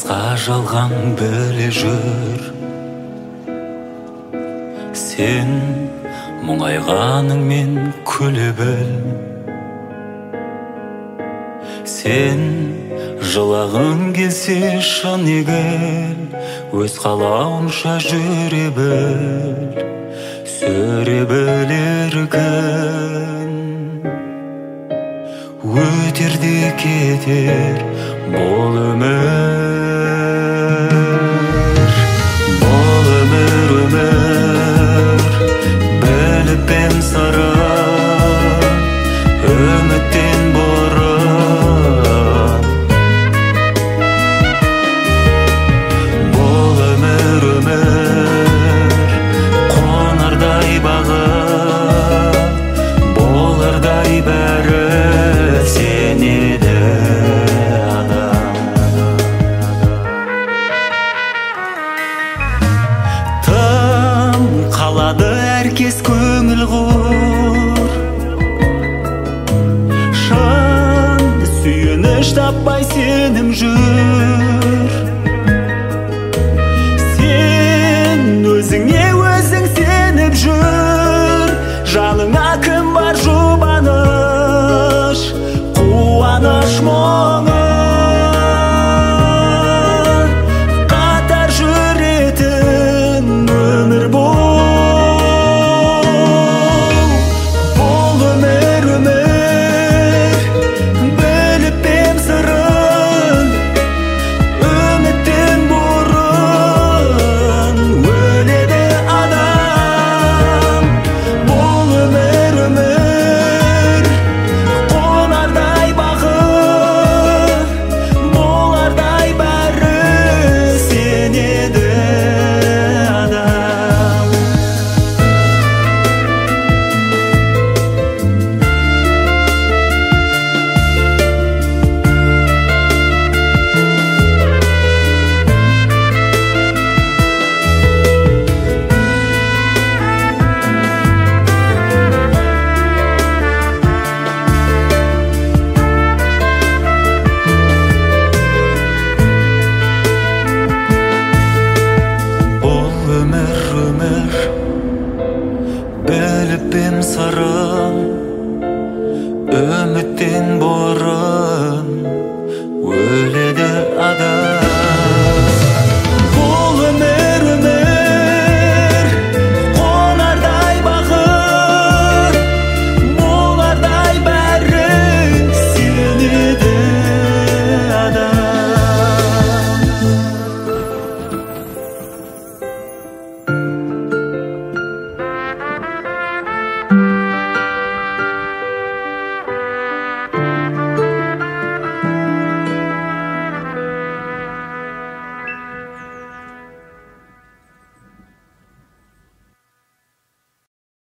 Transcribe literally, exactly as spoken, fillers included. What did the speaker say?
басқа жалған біле жүр. Сен мұңайғаныңмен күле біл. Сен жылағың келсе шын егіл, өз қалауынша жүре біл. Сөре білер күн өтер де кетер бұл өмір. Бұл өмір өмір біліппен сыры, үміттен бұрын. Бұл өмір өмір қонардай бағы, болардай бәрі сенеді адам. Тым қалады әркез көңіл құр, шын сүйініш таппай сенім жүр.